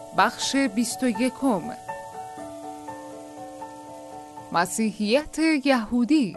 بخش 21. مسیحیت یهودی.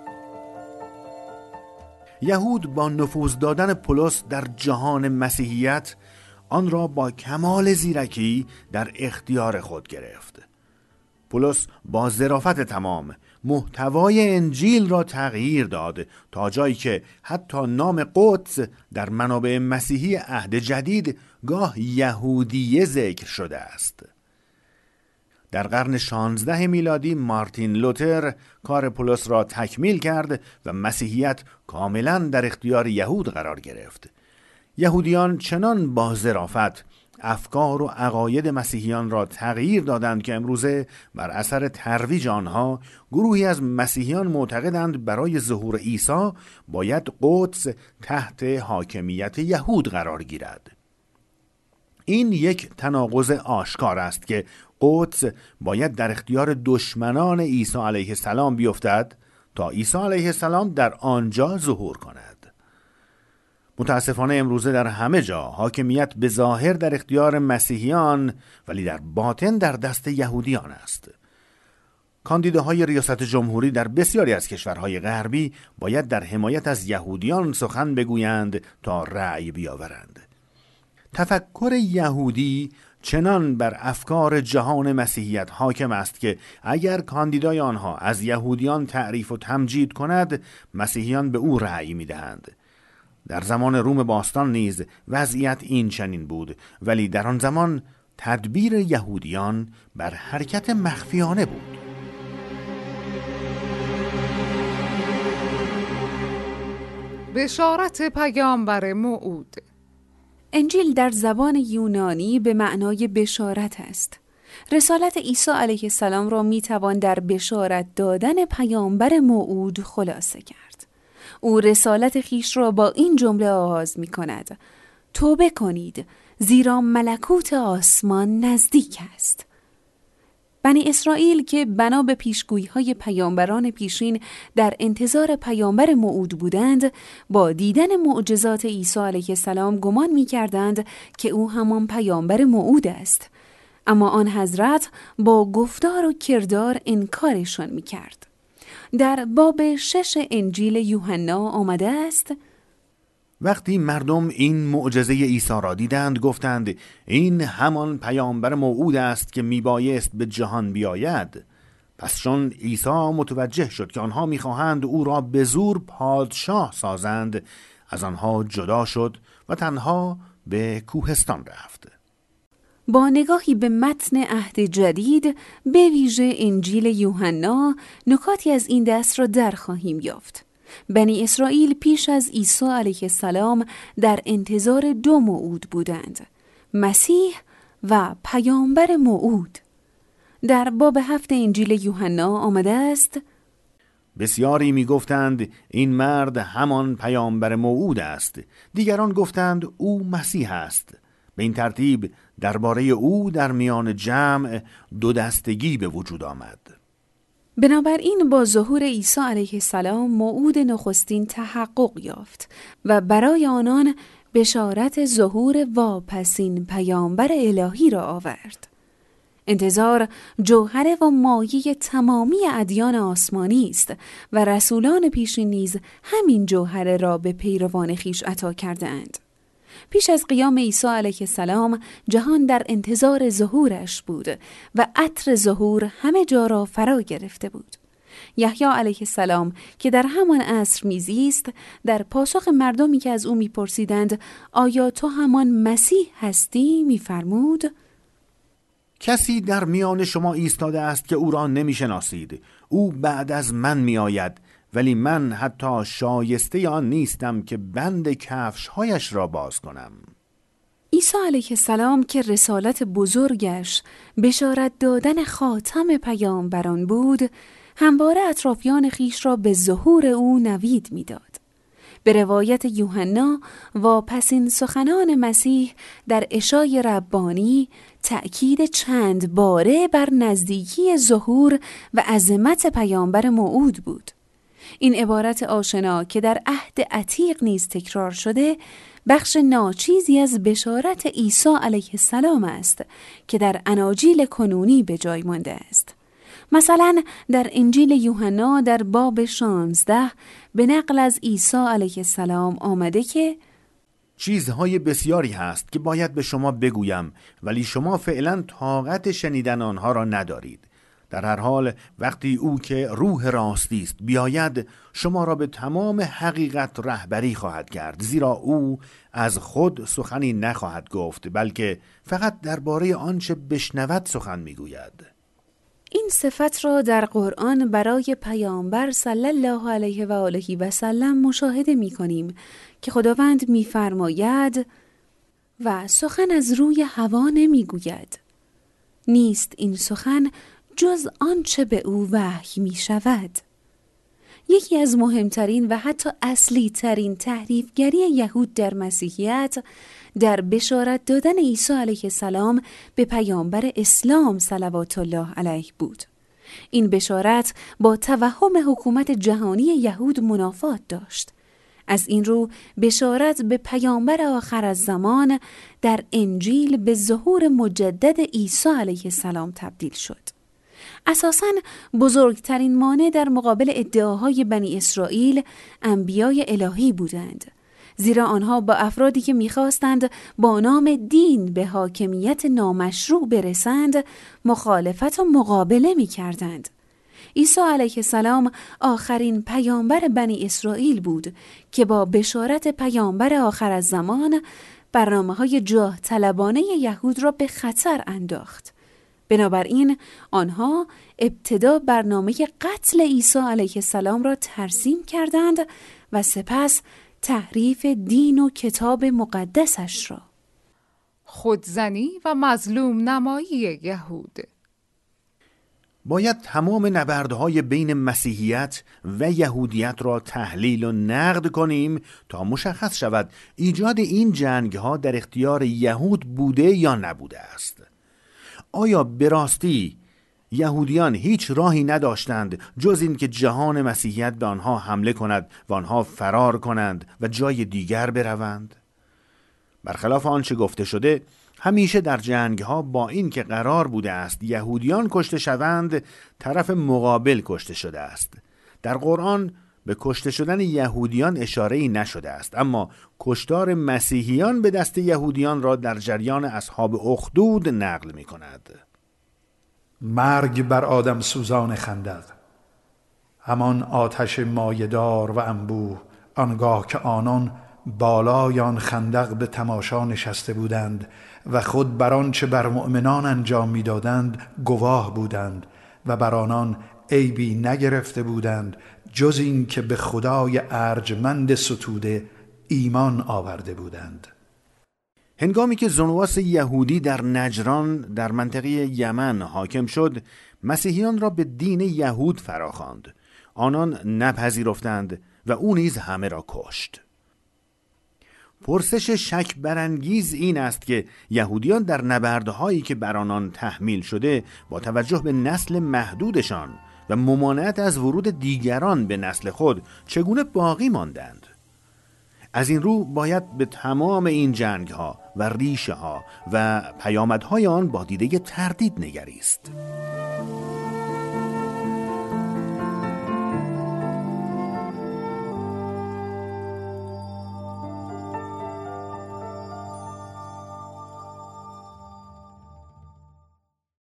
یهود با نفوذ دادن پولس در جهان مسیحیت آن را با کمال زیرکی در اختیار خود گرفت. پولس با ظرافت تمام محتوای انجیل را تغییر داد تا جایی که حتی نام قدس در منابع مسیحی عهد جدید گاه یهودیه ذکر شده است. در قرن 16 میلادی مارتین لوتر کار پولس را تکمیل کرد و مسیحیت کاملا در اختیار یهود قرار گرفت. یهودیان چنان با ظرافت افکار و عقاید مسیحیان را تغییر دادند که امروزه بر اثر ترویج آنها گروهی از مسیحیان معتقدند برای ظهور عیسی باید قدس تحت حاکمیت یهود قرار گیرد. این یک تناقض آشکار است که قدس باید در اختیار دشمنان عیسی علیه السلام بیفتد تا عیسی علیه السلام در آنجا ظهور کند. متاسفانه امروزه در همه جا حاکمیت به ظاهر در اختیار مسیحیان ولی در باطن در دست یهودیان است. کاندیداهای ریاست جمهوری در بسیاری از کشورهای غربی باید در حمایت از یهودیان سخن بگویند تا رأی بیاورند. تفکر یهودی چنان بر افکار جهان مسیحیت حاکم است که اگر کاندیدای آنها از یهودیان تعریف و تمجید کند، مسیحیان به او رأی می‌دهند. در زمان روم باستان نیز وضعیت این چنین بود، ولی در آن زمان تدبیر یهودیان بر حرکت مخفیانه بود. بشارت پیامبر موعود. انجیل در زبان یونانی به معنای بشارت است. رسالت عیسی علیه السلام را میتوان در بشارت دادن پیامبر موعود خلاصه کرد. او رسالت خیش را با این جمله آغاز می کند: توبه کنید زیرا ملکوت آسمان نزدیک است. بنی اسرائیل که بنا به پیشگویی‌های پیامبران پیشین در انتظار پیامبر موعود بودند، با دیدن معجزات عیسی علیه السلام گمان می‌کردند که او همان پیامبر موعود است. اما آن حضرت با گفتار و کردار انکارشان می‌کرد. در باب 6 انجیل یوحنا آمده است: وقتی مردم این معجزه عیسی را دیدند گفتند این همان پیامبر موعود است که میبایست به جهان بیاید. پس چون عیسی متوجه شد که آنها میخواهند او را به زور پادشاه سازند، از آنها جدا شد و تنها به کوهستان رفت. با نگاهی به متن عهد جدید، به ویژه انجیل یوحنا، نکاتی از این دست را در خواهیم یافت. بنی اسرائیل پیش از عیسی علیه السلام در انتظار 2 موعود بودند: مسیح و پیامبر موعود. در باب 7 انجیل یوحنا آمده است: بسیاری می گفتند این مرد همان پیامبر موعود است. دیگران گفتند او مسیح است. به این ترتیب درباره او در میان جمع 2 دستگی به وجود آمد. بنابراین با ظهور عیسی علیه السلام موعود نخستین تحقق یافت و برای آنان بشارت ظهور واپسین پیامبر الهی را آورد. انتظار جوهر و مایه تمامی ادیان آسمانی است و رسولان پیشین نیز همین جوهر را به پیروان خیش عطا کردند. پیش از قیام عیسی علیه السلام جهان در انتظار ظهورش بود و عطر ظهور همه جا را فرا گرفته بود. یحیی علیه السلام که در همان عصر میزیست، در پاسخ مردمی که از او میپرسیدند آیا تو همان مسیح هستی، میفرمود: کسی در میان شما ایستاده است که او را نمیشناسید. او بعد از من میآید، ولی من حتی شایسته آن نیستم که بند کفش‌هایش را باز کنم. عیسی علیه السلام که رسالت بزرگش بشارت دادن خاتم پیامبران بود، همواره اطرافیان خیش را به ظهور او نوید می‌داد. به روایت یوحنا، واپسین سخنان مسیح در عشای ربانی تأکید چند باره بر نزدیکی ظهور و عظمت پیامبر موعود بود. این عبارت آشنا که در عهد عتیق نیز تکرار شده، بخش ناچیزی از بشارت عیسی علیه السلام است که در اناجیل کنونی به جای مانده است. مثلا در انجیل یوحنا در باب 16 به نقل از عیسی علیه السلام آمده که چیزهای بسیاری هست که باید به شما بگویم، ولی شما فعلا طاقت شنیدن آنها را ندارید. در هر حال وقتی او که روح راستی است بیاید، شما را به تمام حقیقت رهبری خواهد کرد، زیرا او از خود سخنی نخواهد گفت، بلکه فقط درباره آنچه بشنود سخن میگوید. این صفت را در قرآن برای پیامبر صلی الله علیه و آله و سلم مشاهده می کنیم که خداوند می فرماید و سخن از روی هوا نمی گوید. نیست این سخن جز آنچه به او وحی می شود. یکی از مهمترین و حتی اصلی ترین تحریفگری یهود در مسیحیت در بشارت دادن عیسی علیه السلام به پیامبر اسلام صلوات الله علیه بود. این بشارت با توهم حکومت جهانی یهود منافات داشت. از این رو بشارت به پیامبر آخر الزمان در انجیل به ظهور مجدد عیسی علیه السلام تبدیل شد. اساساً بزرگترین مانع در مقابل ادعاهای بنی اسرائیل انبیای الهی بودند، زیرا آنها با افرادی که می‌خواستند با نام دین به حاکمیت نامشروع برسند مخالفت و مقابله می‌کردند. عیسی علیه السلام آخرین پیامبر بنی اسرائیل بود که با بشارت پیامبر آخر الزمان برنامه‌های جاه طلبانه یهود را به خطر انداخت. بنابراین آنها ابتدا برنامه قتل عیسی علیه السلام را ترسیم کردند و سپس تحریف دین و کتاب مقدسش را. خودزنی و مظلوم نمایی یهود. باید تمام نبردهای بین مسیحیت و یهودیت را تحلیل و نقد کنیم تا مشخص شود ایجاد این جنگ‌ها در اختیار یهود بوده یا نبوده است. آیا به راستی یهودیان هیچ راهی نداشتند جز این که جهان مسیحیت به آنها حمله کند و آنها فرار کنند و جای دیگر بروند؟ برخلاف آنچه گفته شده، همیشه در جنگ‌ها با این که قرار بوده است یهودیان کشته شوند، طرف مقابل کشته شده است. در قرآن به کشته شدن یهودیان اشاره‌ای نشده است، اما کشتار مسیحیان به دست یهودیان را در جریان اصحاب اخدود نقل می‌کند. مرگ بر آدم سوزان خندق، همان آتش مایه‌دار و انبوه، آنگاه که آنان بالای آن خندق به تماشا نشسته بودند و خود بر آنچه بر مؤمنان انجام می‌دادند گواه بودند و بر آنان عیبی نگرفته بودند جز این که به خدای ارجمند ستوده ایمان آورده بودند. هنگامی که زنواس یهودی در نجران در منطقه یمن حاکم شد، مسیحیان را به دین یهود فراخواند. آنان نپذیرفتند و او نیز همه را کشت. پرسش شک برانگیز این است که یهودیان در نبردهایی که بر آنان تحمیل شده با توجه به نسل محدودشان و ممانعت از ورود دیگران به نسل خود چگونه باقی ماندند. از این رو باید به تمام این جنگ‌ها و ریشه‌ها و پیامدهای آن با دیده تردید نگریست.